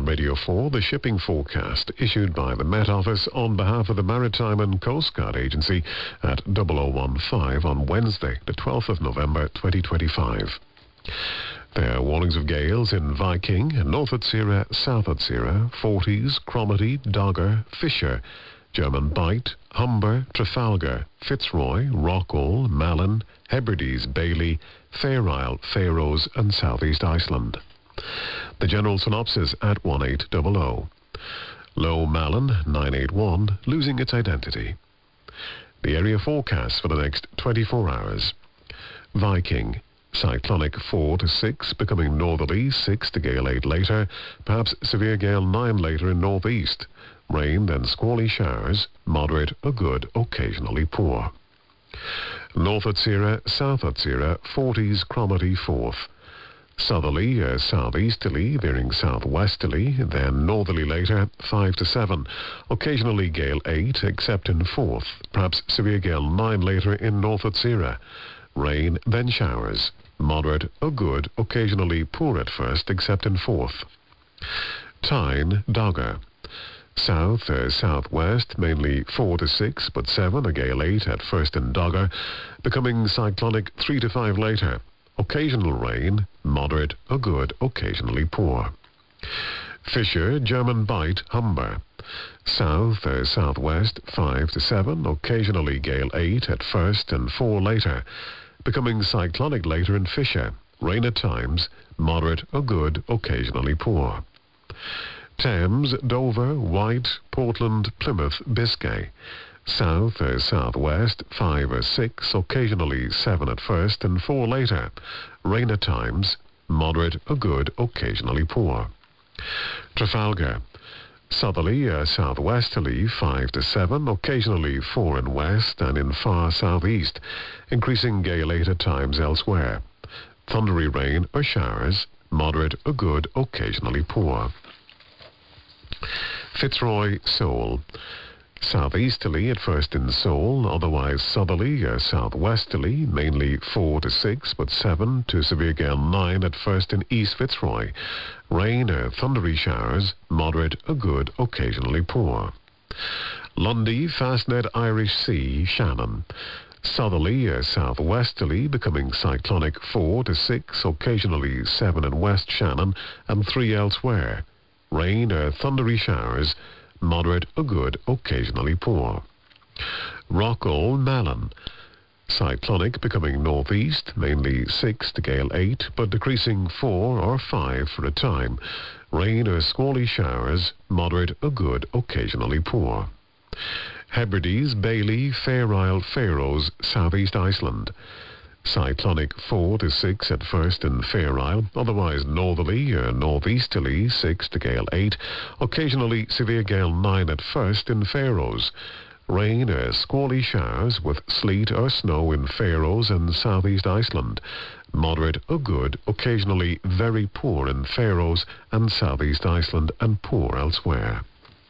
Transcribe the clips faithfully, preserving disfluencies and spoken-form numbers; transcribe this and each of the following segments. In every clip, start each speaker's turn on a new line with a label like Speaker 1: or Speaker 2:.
Speaker 1: Radio four, the shipping forecast issued by the Met Office on behalf of the Maritime and Coast Guard Agency at double oh one five on Wednesday, the twelfth of November twenty twenty-five. There are warnings of gales in Viking, North Otsira, South Otsira, Forties, Cromarty, Dogger, Fisher, German Bight, Humber, Trafalgar, Fitzroy, Rockall, Malin, Hebrides, Bailey, Fair Isle, Faroes and Southeast Iceland. The general synopsis at one eight hundred. Low Malin, nine eight one, losing its identity. The area forecast for the next twenty-four hours. Viking, cyclonic four to six, becoming northerly six to gale eight later, perhaps severe gale nine later in northeast. Rain, then squally showers, moderate or good, occasionally poor. North Otsira, South Otsira, Forties, Cromarty fourth. Southerly, uh, southeasterly, veering southwesterly, then northerly later, five to seven. Occasionally gale eight, except in fourth. Perhaps severe gale nine later in North Otsira. Rain, then showers. Moderate or good, occasionally poor at first, except in fourth. Tyne, Dogger. South, uh, southwest, mainly four to six, but seven, a gale eight at first in Dogger, becoming cyclonic three to five later. Occasional rain, moderate or good, occasionally poor. Fisher, German Bight, Humber. South, uh, southwest, five to seven, occasionally gale eight at first and four later, becoming cyclonic later in Fisher. Rain at times, moderate or good, occasionally poor. Thames, Dover, White, Portland, Plymouth, Biscay. South or southwest, five or six, occasionally seven at first and four later. Rain at times, moderate or good, occasionally poor. Trafalgar, southerly or southwesterly, five to seven, occasionally four in west and in far southeast, increasing gale eight at times elsewhere. Thundery rain or showers, moderate or good, occasionally poor. Fitzroy, Seoul. Southeasterly at first in Seoul, otherwise southerly or southwesterly, mainly four to six, but seven to severe gale nine at first in East Fitzroy. Rain or thundery showers, moderate or good, occasionally poor. Lundy, Fastnet, Irish Sea, Shannon. Southerly or southwesterly, becoming cyclonic four to six, occasionally seven in West Shannon and three elsewhere. Rain or thundery showers, moderate or good, occasionally poor. Rockall, Malin. Cyclonic becoming northeast, mainly six to gale eight, but decreasing four or five for a time. Rain or squally showers, moderate or good, occasionally poor. Hebrides, Bailey, Fair Isle, Faroes, Southeast Iceland. Cyclonic four to six at first in Fair Isle, otherwise northerly or northeasterly six to gale eight, occasionally severe gale nine at first in Faroes. Rain or squally showers with sleet or snow in Faroes and Southeast Iceland. Moderate or good, occasionally very poor in Faroes and Southeast Iceland and poor elsewhere.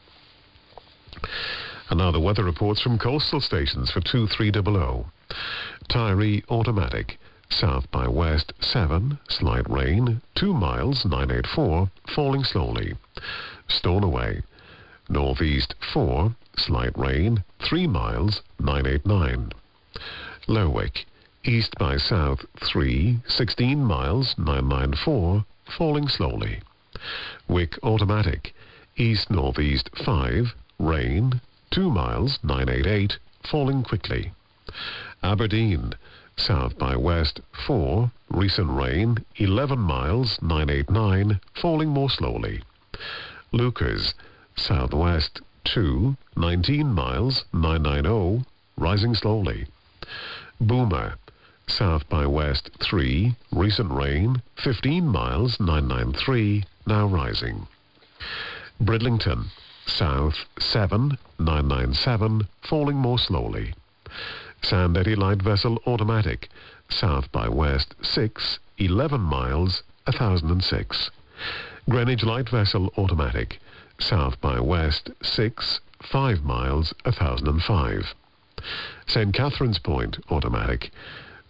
Speaker 1: And now the weather reports from coastal stations for two three hundred. Tyree, automatic. South by west, seven. Slight rain. two miles, nine eight four. Falling slowly. Stornoway. Northeast, four. Slight rain. three miles, nine eight nine. Lerwick. East by south, three. sixteen miles, nine nine four. Falling slowly. Wick, automatic. East-northeast, five. Rain. two miles, nine eight eight. Falling quickly. Aberdeen, south by west, four, recent rain, eleven miles, nine eight nine, falling more slowly. Lucas, southwest, two, nineteen miles, nine ninety, rising slowly. Boomer, south by west, three, recent rain, fifteen miles, nine ninety-three, now rising. Bridlington, south, seven, nine ninety-seven, falling more slowly. Sandetti light vessel automatic, south by west six, eleven miles, one thousand six. Greenwich light vessel automatic, south by west six, five miles, one thousand five. Saint Catherine's Point automatic,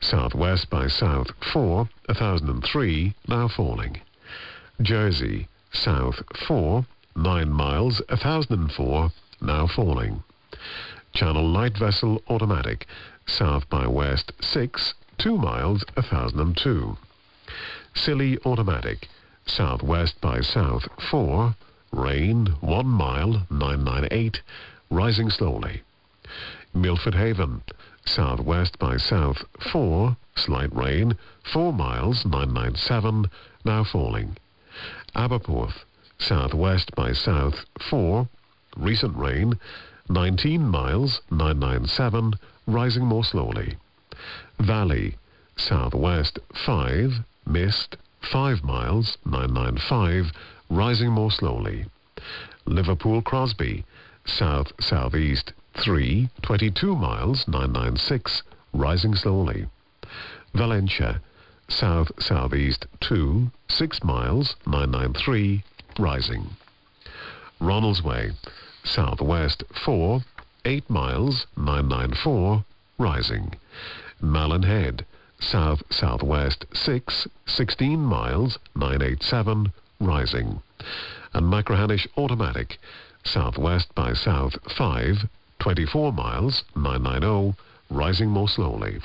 Speaker 1: southwest by south four, one thousand three, now falling. Jersey, south four, nine miles, one thousand four, now falling. Channel light vessel automatic, south by west six, two miles, one thousand two. Scilly automatic, southwest by south four, rain one mile, nine ninety-eight, rising slowly. Milford Haven, southwest by south four, slight rain, four miles, nine ninety-seven, now falling. Aberporth, southwest by south four, recent rain, nineteen miles, nine ninety-seven, rising more slowly. Valley, southwest five, mist, five miles, nine ninety-five, rising more slowly. Liverpool Crosby, south-southeast three, twenty-two miles, nine ninety-six, rising slowly. Valentia, south-southeast two, six miles, nine ninety-three, rising. Ronaldsway, southwest four, eight miles, nine ninety-four, rising. Malin Head, south-southwest six, sixteen miles, nine eighty-seven, rising. And Machrihanish automatic, southwest by south five, twenty-four miles, nine ninety, rising more slowly.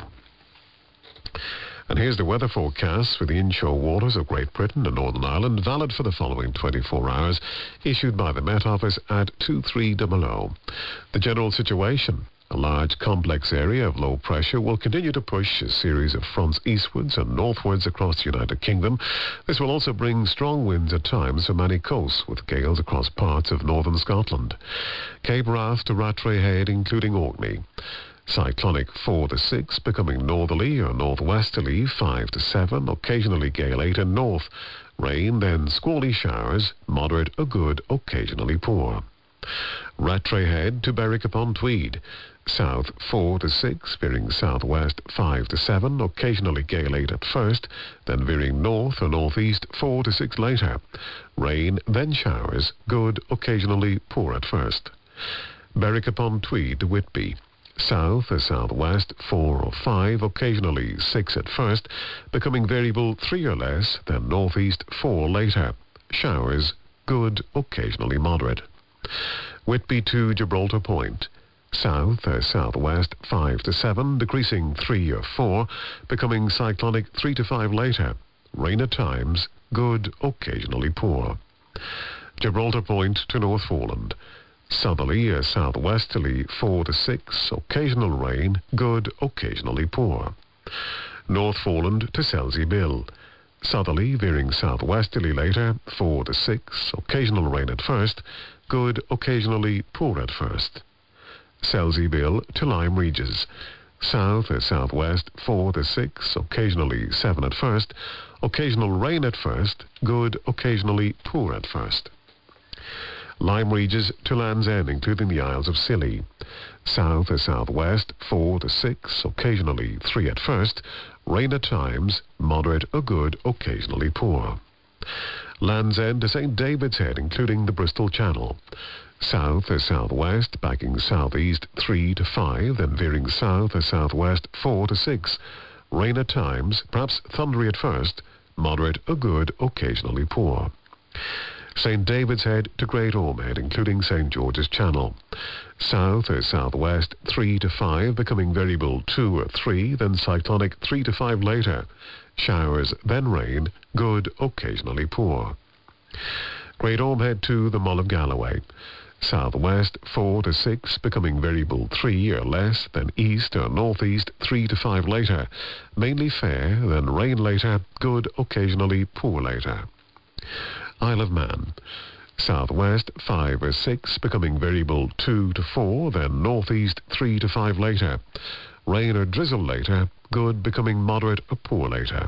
Speaker 1: And here's the weather forecast for the inshore waters of Great Britain and Northern Ireland, valid for the following twenty-four hours, issued by the Met Office at two three hundred. The general situation: a large complex area of low pressure will continue to push a series of fronts eastwards and northwards across the United Kingdom. This will also bring strong winds at times for many coasts, with gales across parts of northern Scotland. Cape Wrath to Rattray Head, including Orkney. Cyclonic four to six, becoming northerly or northwesterly five to seven, occasionally gale eight and north. Rain, then squally showers, moderate or good, occasionally poor. Rattray Head to Berwick upon Tweed. South four to six, veering southwest five to seven, occasionally gale eight at first, then veering north or northeast four to six later. Rain, then showers, good, occasionally poor at first. Berwick upon Tweed to Whitby. South or southwest four or five, occasionally six at first, becoming variable three or less, then northeast four later. Showers, good, occasionally moderate. Whitby to Gibraltar Point. South or southwest five to seven, decreasing three or four, becoming cyclonic three to five later. Rain at times, good, occasionally poor. Gibraltar Point to North Foreland. Southerly or southwesterly four to six, occasional rain, good, occasionally poor. North Foreland to Selsey Bill. Southerly, veering southwesterly later, four to six, occasional rain at first, good, occasionally poor at first. Selsey Bill to Lyme Regis. South or southwest four to six, occasionally seven at first, occasional rain at first, good, occasionally poor at first. Lyme Regis to Land's End, including the Isles of Scilly. South or southwest four to six, occasionally three at first, rain at times, moderate or good, occasionally poor. Land's End to Saint David's Head, including the Bristol Channel. South or southwest, backing southeast three to five, then veering south or southwest four to six. Rain at times, perhaps thundery at first, moderate or good, occasionally poor. Saint David's Head to Great Ormond, including Saint George's Channel. South or southwest three to five, becoming variable two or three, then cyclonic three to five later. Showers, then rain, good, occasionally poor. Great Ormond to the Mull of Galloway. Southwest four to six, becoming variable three or less, then east or northeast three to five later. Mainly fair, then rain later, good, occasionally poor later. Isle of Man. Southwest five or six, becoming variable two to four, then northeast three to five later. Rain or drizzle later, good, becoming moderate or poor later.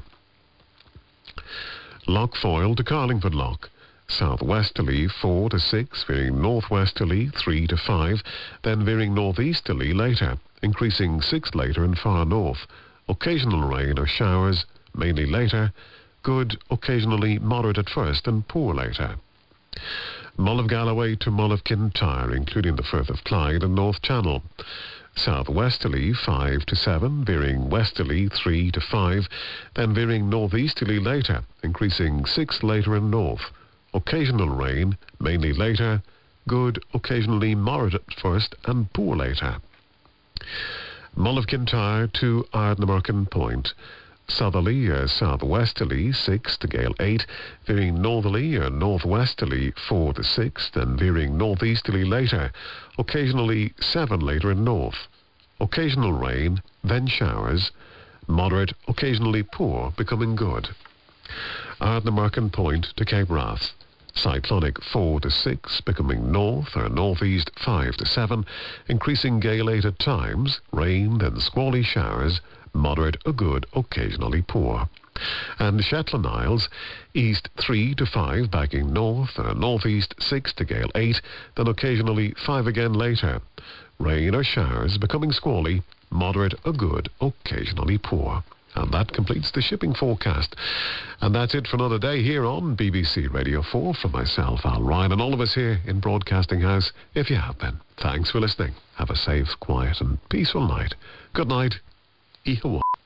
Speaker 1: Loch Foyle to Carlingford Loch. Southwesterly four to six, veering northwesterly three to five, then veering northeasterly later, increasing six later and far north. Occasional rain or showers, mainly later. Good, occasionally moderate at first and poor later. Mull of Galloway to Mull of Kintyre, including the Firth of Clyde and North Channel. Southwesterly five to seven, veering westerly three to five, then veering northeasterly later, increasing six later and north. occasional rain, mainly later, good, occasionally moderate at first and poor later. Mull of Kintyre to Ardnamurchan Point. Southerly or southwesterly six to gale eight, veering northerly or northwesterly four to six, and veering northeasterly later, occasionally seven later in north. Occasional rain, then showers, moderate, occasionally poor, becoming good. Ardnamurchan Point to Cape Wrath. Cyclonic four to six, becoming north or northeast five to seven, increasing gale eight at times, rain then squally showers, moderate or good, occasionally poor. And the Shetland Isles, east three to five, backing north or northeast six to gale eight, then occasionally five again later. Rain or showers, becoming squally, moderate or good, occasionally poor. And that completes the shipping forecast. And that's it for another day here on B B C Radio four from myself, Al Ryan, and all of us here in Broadcasting House. If you have been, thanks for listening. Have a safe, quiet and peaceful night. Good night. Ihawa.